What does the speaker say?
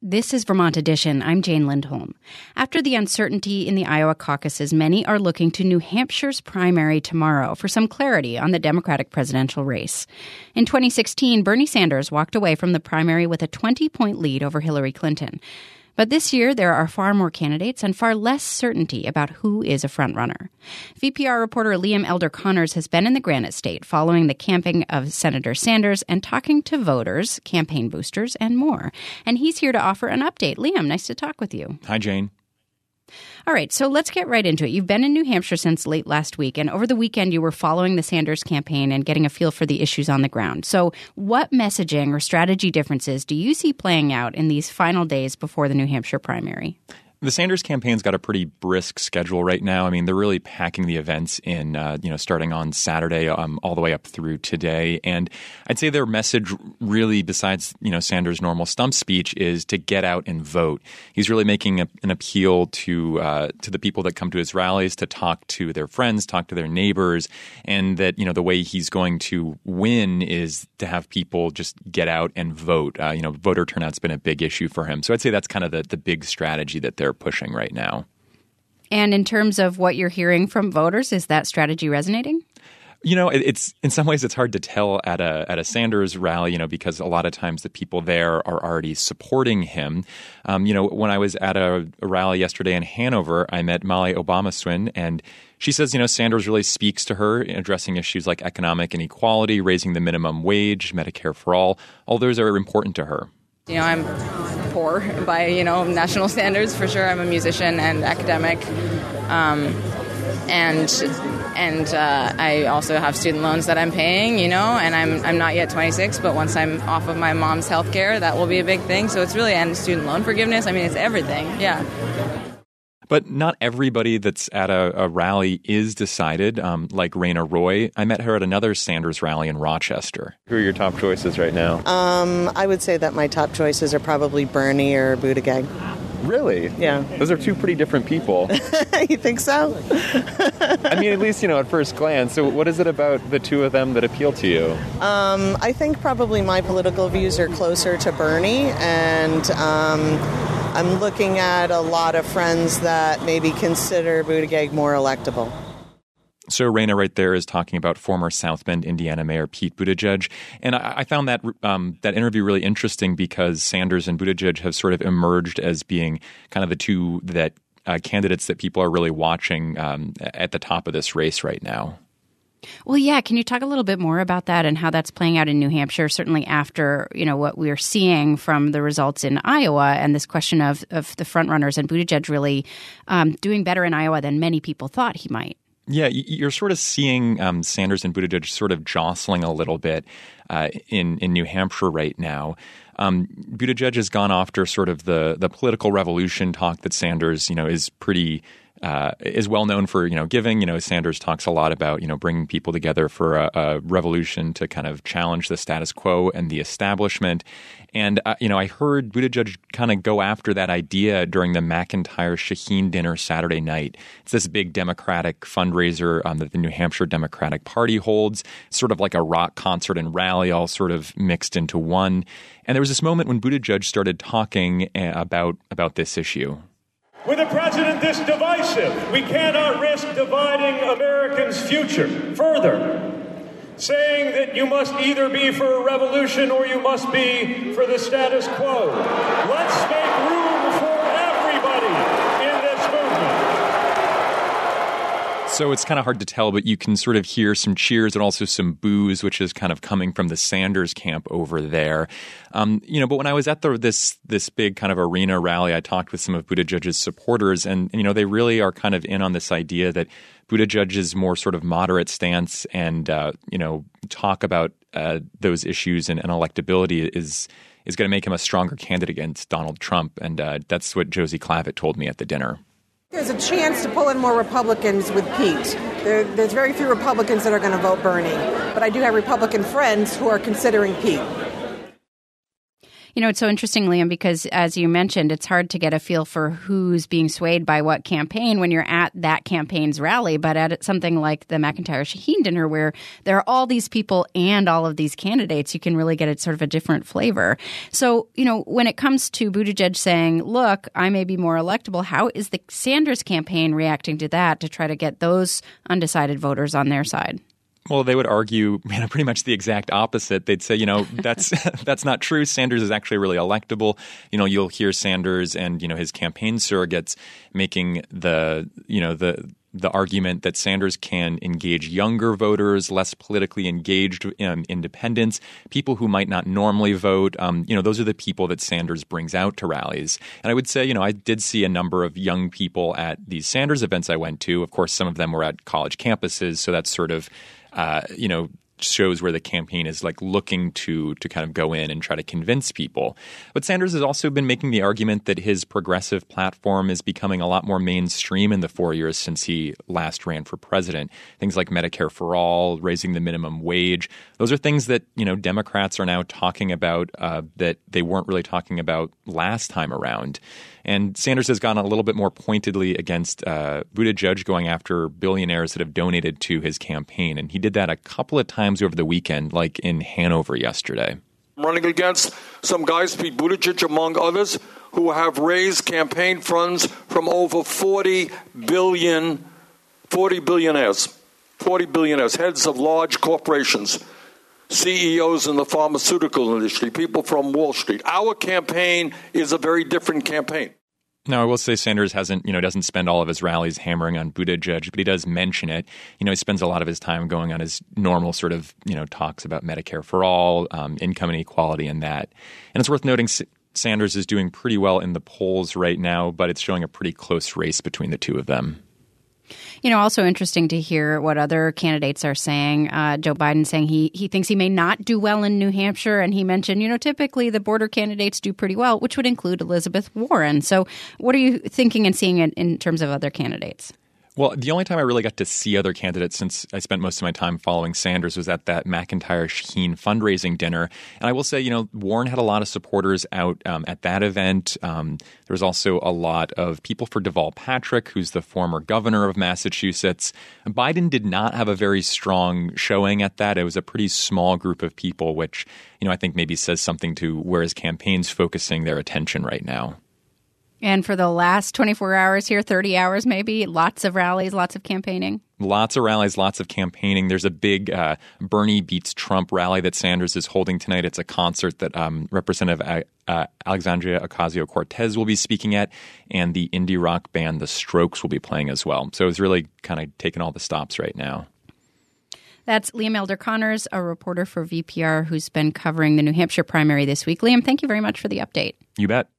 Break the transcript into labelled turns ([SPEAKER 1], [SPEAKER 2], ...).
[SPEAKER 1] This is Vermont Edition. I'm Jane Lindholm. After the uncertainty in the Iowa caucuses, many are looking to New Hampshire's primary tomorrow for some clarity on the Democratic presidential race. In 2016, Bernie Sanders walked away from the primary with a 20-point lead over Hillary Clinton. But this year, there are far more candidates and far less certainty about who is a frontrunner. VPR reporter Liam Elder-Connors has been in the Granite State following the camping of Senator Sanders and talking to voters, campaign boosters, and more. And he's here to offer an update. Liam, nice to talk with you.
[SPEAKER 2] Hi, Jane.
[SPEAKER 1] All right, so let's get right into it. You've been in New Hampshire since late last week, and over the weekend you were following the Sanders campaign and getting a feel for the issues on the ground. So what messaging or strategy differences do you see playing out in these final days before the New Hampshire primary?
[SPEAKER 2] The Sanders campaign's got a pretty brisk schedule right now. I mean, they're really packing the events in, starting on Saturday all the way up through today. And I'd say their message really, besides, Sanders' normal stump speech, is to get out and vote. He's really making an appeal to the people that come to his rallies to talk to their friends, talk to their neighbors, and that, the way he's going to win is to have people just get out and vote. Voter turnout's been a big issue for him. So I'd say that's kind of the big strategy that they're pushing right now.
[SPEAKER 1] And in terms of what you're hearing from voters, is that strategy resonating?
[SPEAKER 2] It's in some ways it's hard to tell at a Sanders rally, because a lot of times the people there are already supporting him. When I was at a rally yesterday in Hanover, I met Molly Obamaswin, and she says, Sanders really speaks to her, addressing issues like economic inequality, raising the minimum wage, Medicare for all those are important to her.
[SPEAKER 3] I'm poor by, national standards for sure. I'm a musician and academic. And I also have student loans that I'm paying, and I'm not yet 26, but once I'm off of my mom's health care, that will be a big thing. So it's really, and student loan forgiveness. I mean, it's everything. Yeah.
[SPEAKER 2] But not everybody that's at a rally is decided, like Raina Roy. I met her at another Sanders rally in Rochester. Who are your top choices right now?
[SPEAKER 4] I would say that my top choices are probably Bernie or Buttigieg.
[SPEAKER 2] Really?
[SPEAKER 4] Yeah.
[SPEAKER 2] Those are two pretty different people.
[SPEAKER 4] You think so?
[SPEAKER 2] I mean, at least, at first glance. So what is it about the two of them that appeal to you?
[SPEAKER 4] I think probably my political views are closer to Bernie, and I'm looking at a lot of friends that maybe consider Buttigieg more electable.
[SPEAKER 2] So Raina right there is talking about former South Bend, Indiana Mayor Pete Buttigieg. And I found that interview really interesting because Sanders and Buttigieg have sort of emerged as being kind of the two that candidates that people are really watching at the top of this race right now.
[SPEAKER 1] Well, yeah. Can you talk a little bit more about that and how that's playing out in New Hampshire, certainly after, what we're seeing from the results in Iowa and this question of the frontrunners and Buttigieg really doing better in Iowa than many people thought he might?
[SPEAKER 2] Yeah, you're sort of seeing Sanders and Buttigieg sort of jostling a little bit in New Hampshire right now. Buttigieg has gone after sort of the political revolution talk that Sanders, is pretty is well known for, giving. Sanders talks a lot about, bringing people together for a revolution to kind of challenge the status quo and the establishment. And, I heard Buttigieg kind of go after that idea during the McIntyre Shaheen dinner Saturday night. It's this big Democratic fundraiser that the New Hampshire Democratic Party holds. It's sort of like a rock concert and rally all sort of mixed into one. And there was this moment when Buttigieg started talking about this issue.
[SPEAKER 5] With a president this divisive, we cannot risk dividing Americans' future further, saying that you must either be for a revolution or you must be for the status quo. Let's make room for everybody in this movement.
[SPEAKER 2] So it's kind of hard to tell, but you can sort of hear some cheers and also some boos, which is kind of coming from the Sanders camp over there. But when I was at this big kind of arena rally, I talked with some of Buttigieg's supporters, and they really are kind of in on this idea that Buttigieg's more sort of moderate stance and talk about those issues and electability is going to make him a stronger candidate against Donald Trump, and that's what Josie Clavitt told me at the dinner.
[SPEAKER 6] There's a chance to pull in more Republicans with Pete. There's very few Republicans that are going to vote Bernie, but I do have Republican friends who are considering Pete.
[SPEAKER 1] It's so interesting, Liam, because as you mentioned, it's hard to get a feel for who's being swayed by what campaign when you're at that campaign's rally. But at something like the McIntyre-Shaheen dinner, where there are all these people and all of these candidates, you can really get sort of a different flavor. So, when it comes to Buttigieg saying, look, I may be more electable, how is the Sanders campaign reacting to that to try to get those undecided voters on their side?
[SPEAKER 2] Well, they would argue pretty much the exact opposite. They'd say, that's not true. Sanders is actually really electable. You'll hear Sanders and, his campaign surrogates making the argument that Sanders can engage younger voters, less politically engaged independents, people who might not normally vote. Those are the people that Sanders brings out to rallies. And I would say, I did see a number of young people at these Sanders events I went to. Of course, some of them were at college campuses, so that's sort of shows where the campaign is looking to kind of go in and try to convince people. But Sanders has also been making the argument that his progressive platform is becoming a lot more mainstream in the 4 years since he last ran for president. Things like Medicare for all, raising the minimum wage. Those are things that, Democrats are now talking about that they weren't really talking about last time around. And Sanders has gone a little bit more pointedly against Buttigieg, going after billionaires that have donated to his campaign. And he did that a couple of times over the weekend, like in Hanover yesterday.
[SPEAKER 7] I'm running against some guys, Pete Buttigieg among others, who have raised campaign funds from over 40 billionaires, heads of large corporations, CEOs in the pharmaceutical industry, people from Wall Street. Our campaign is a very different campaign.
[SPEAKER 2] Now, I will say Sanders doesn't spend all of his rallies hammering on Buttigieg, but he does mention it. He spends a lot of his time going on his normal sort of, talks about Medicare for all, income inequality and that. And it's worth noting Sanders is doing pretty well in the polls right now, but it's showing a pretty close race between the two of them.
[SPEAKER 1] Also interesting to hear what other candidates are saying. Joe Biden saying he thinks he may not do well in New Hampshire. And he mentioned, typically the border candidates do pretty well, which would include Elizabeth Warren. So what are you thinking and seeing in terms of other candidates?
[SPEAKER 2] Well, the only time I really got to see other candidates since I spent most of my time following Sanders was at that McIntyre-Shaheen fundraising dinner. And I will say, Warren had a lot of supporters out at that event. There was also a lot of people for Deval Patrick, who's the former governor of Massachusetts. Biden did not have a very strong showing at that. It was a pretty small group of people, which, I think maybe says something to where his campaign's focusing their attention right now.
[SPEAKER 1] And for the last 24 hours here, 30 hours maybe, lots of rallies, lots of campaigning.
[SPEAKER 2] Lots of rallies, lots of campaigning. There's a big Bernie beats Trump rally that Sanders is holding tonight. It's a concert that Representative Alexandria Ocasio-Cortez will be speaking at, and the indie rock band The Strokes will be playing as well. So it's really kind of taking all the stops right now.
[SPEAKER 1] That's Liam Elder Connors, a reporter for VPR who's been covering the New Hampshire primary this week. Liam, thank you very much for the update.
[SPEAKER 2] You bet.